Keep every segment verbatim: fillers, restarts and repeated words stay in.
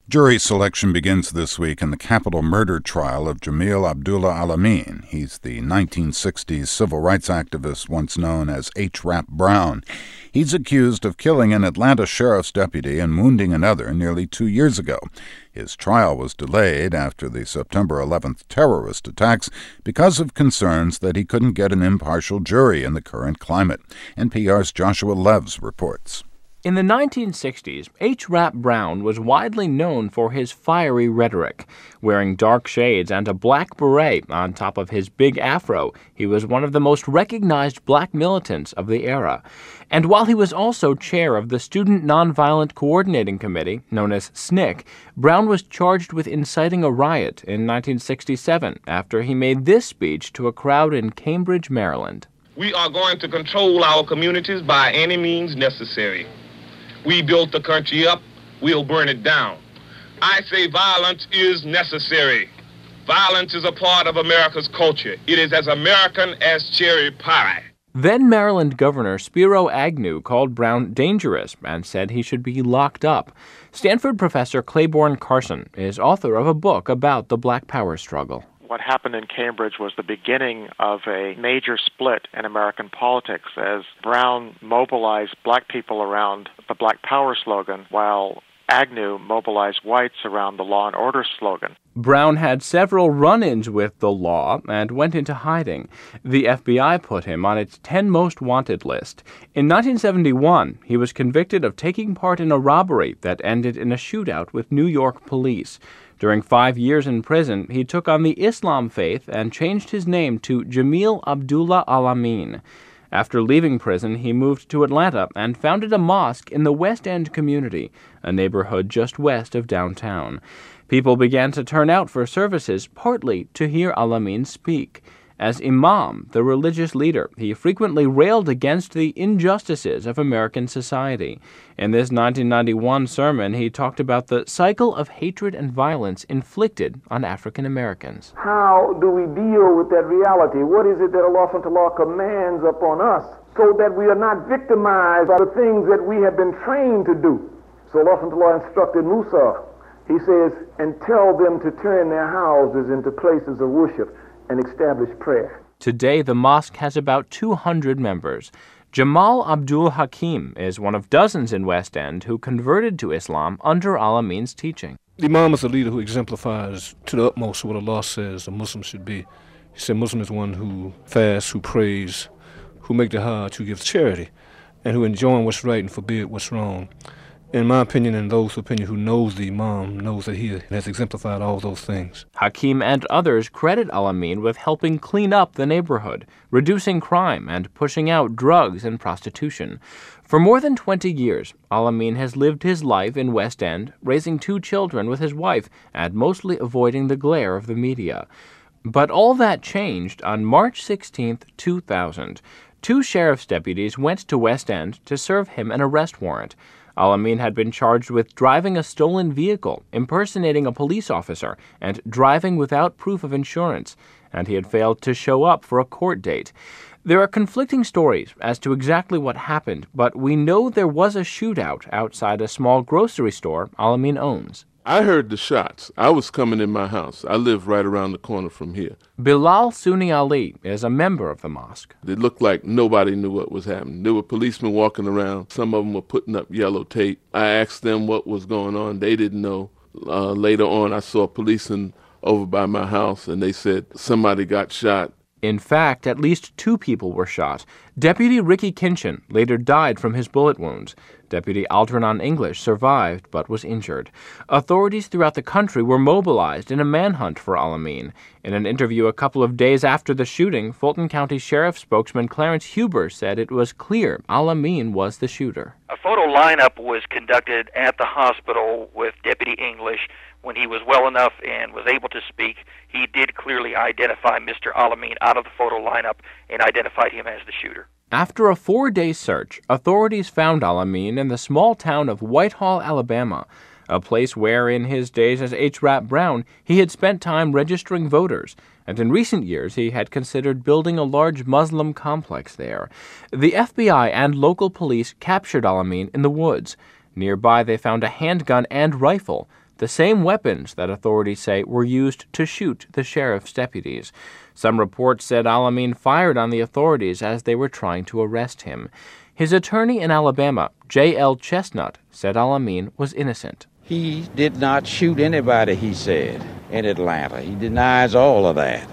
Jury selection begins this week in the capital murder trial of Jamil Abdullah Al-Amin. He's the nineteen sixties civil rights activist once known as H. Rap Brown. He's accused of killing an Atlanta sheriff's deputy and wounding another nearly two years ago. His trial was delayed after the September eleventh terrorist attacks because of concerns that he couldn't get an impartial jury in the current climate. N P R's Joshua Leves reports. In the nineteen sixties, H. Rap Brown was widely known for his fiery rhetoric. Wearing dark shades and a black beret on top of his big afro, he was one of the most recognized black militants of the era. And while he was also chair of the Student Nonviolent Coordinating Committee, known as S N C C, Brown was charged with inciting a riot in nineteen sixty-seven after he made this speech to a crowd in Cambridge, Maryland. We are going to control our communities by any means necessary. We built the country up, we'll burn it down. I say violence is necessary. Violence is a part of America's culture. It is as American as cherry pie. Then Maryland Governor Spiro Agnew called Brown dangerous and said he should be locked up. Stanford professor Claiborne Carson is author of a book about the Black Power struggle. What happened in Cambridge was the beginning of a major split in American politics as Brown mobilized black people around the Black Power slogan while Agnew mobilized whites around the Law and Order slogan. Brown had several run-ins with the law and went into hiding. The F B I put him on its ten most wanted list. In nineteen seventy-one, he was convicted of taking part in a robbery that ended in a shootout with New York police. During five years in prison, he took on the Islam faith and changed his name to Jamil Abdullah Al-Amin. After leaving prison, he moved to Atlanta and founded a mosque in the West End community, a neighborhood just west of downtown. People began to turn out for services, partly to hear Al-Amin speak. As imam, the religious leader, he frequently railed against the injustices of American society. In this nineteen ninety-one sermon, he talked about the cycle of hatred and violence inflicted on African Americans. How do we deal with that reality? What is it that Allah subhanahu wa ta'ala commands upon us so that we are not victimized by the things that we have been trained to do? So Allah subhanahu wa ta'ala instructed Musa. He says, and tell them to turn their houses into places of worship and establish prayer. Today, the mosque has about two hundred members. Jamal Abdul Hakim is one of dozens in West End who converted to Islam under Al-Amin's teaching. The Imam is a leader who exemplifies to the utmost what Allah says a Muslim should be. He said Muslim is one who fasts, who prays, who make the Hajj, who gives charity, and who enjoin what's right and forbid what's wrong. In my opinion, and those opinion who knows the Imam knows that he has exemplified all those things. Hakim and others credit Al-Amin with helping clean up the neighborhood, reducing crime, and pushing out drugs and prostitution. For more than twenty years, Al-Amin has lived his life in West End, raising two children with his wife, and mostly avoiding the glare of the media. But all that changed on March sixteenth, two thousand. Two sheriff's deputies went to West End to serve him an arrest warrant. Al-Amin had been charged with driving a stolen vehicle, impersonating a police officer, and driving without proof of insurance, and he had failed to show up for a court date. There are conflicting stories as to exactly what happened, but we know there was a shootout outside a small grocery store Al-Amin owns. I heard the shots. I was coming in my house. I live right around the corner from here. Bilal Sunni Ali is a member of the mosque. It looked like nobody knew what was happening. There were policemen walking around. Some of them were putting up yellow tape. I asked them what was going on. They didn't know. Uh, later on, I saw policemen over by my house, and they said somebody got shot. In fact, at least two people were shot. Deputy Ricky Kinchin later died from his bullet wounds. Deputy Algernon English survived but was injured. Authorities throughout the country were mobilized in a manhunt for Al-Amin. In an interview a couple of days after the shooting, Fulton County Sheriff spokesman Clarence Huber said it was clear Al-Amin was the shooter. A photo lineup was conducted at the hospital with Deputy English. When he was well enough and was able to speak, he did clearly identify Mister Al-Amin out of the photo lineup and identified him as the shooter. After a four-day search, authorities found Al-Amin in the small town of Whitehall, Alabama, a place where, in his days as H. Rap Brown, he had spent time registering voters, and in recent years he had considered building a large Muslim complex there. The F B I and local police captured Al-Amin in the woods. Nearby they found a handgun and rifle. the same weapons that authorities say were used to shoot the sheriff's deputies. Some reports said Al-Amin fired on the authorities as they were trying to arrest him. His attorney in Alabama, J L Chestnut, said Al-Amin was innocent. He did not shoot anybody, he said, in Atlanta. He denies all of that.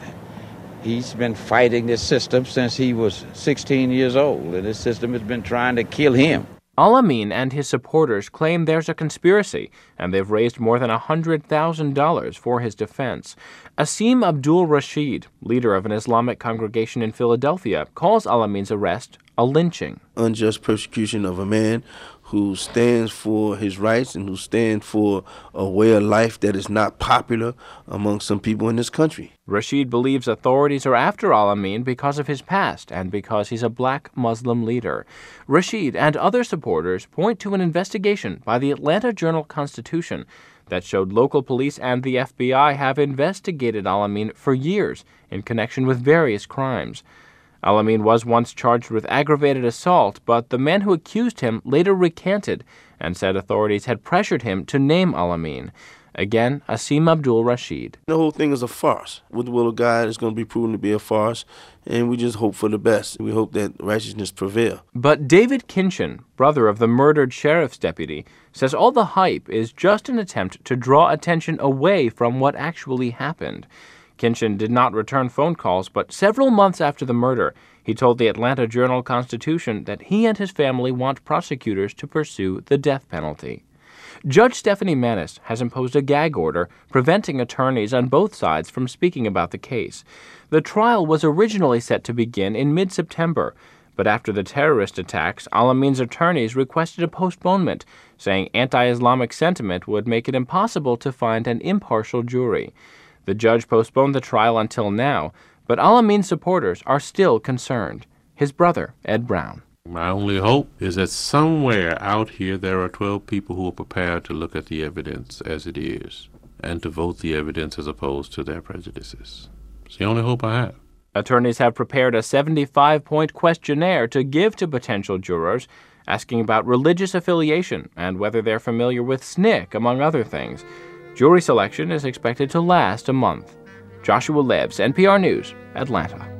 He's been fighting this system since he was sixteen years old, and this system has been trying to kill him. Al-Amin and his supporters claim there's a conspiracy, and they've raised more than one hundred thousand dollars for his defense. Asim Abdul Rashid, leader of an Islamic congregation in Philadelphia, calls Al-Amin's arrest a lynching. Unjust persecution of a man who stands for his rights and who stands for a way of life that is not popular among some people in this country. Rashid believes authorities are after Al-Amin because of his past and because he's a black Muslim leader. Rashid and other supporters point to an investigation by the Atlanta Journal-Constitution that showed local police and the F B I have investigated Al-Amin for years in connection with various crimes. Al-Amin was once charged with aggravated assault, but the man who accused him later recanted and said authorities had pressured him to name Al-Amin. Again, Asim Abdul Rashid. The whole thing is a farce. With the will of God, it's going to be proven to be a farce, and we just hope for the best. We hope that righteousness prevail. But David Kinchin, brother of the murdered sheriff's deputy, says all the hype is just an attempt to draw attention away from what actually happened. Kinchin did not return phone calls, but several months after the murder, he told the Atlanta Journal-Constitution that he and his family want prosecutors to pursue the death penalty. Judge Stephanie Manis has imposed a gag order preventing attorneys on both sides from speaking about the case. The trial was originally set to begin in mid-September, but after the terrorist attacks, Al-Amin's attorneys requested a postponement, saying anti-Islamic sentiment would make it impossible to find an impartial jury. The judge postponed the trial until now, but Al-Amin's supporters are still concerned. His brother, Ed Brown. My only hope is that somewhere out here there are twelve people who are prepared to look at the evidence as it is and to vote the evidence as opposed to their prejudices. It's the only hope I have. Attorneys have prepared a seventy-five point questionnaire to give to potential jurors, asking about religious affiliation and whether they're familiar with S N C C, among other things. Jury selection is expected to last a month. Joshua Lebbs, N P R News, Atlanta.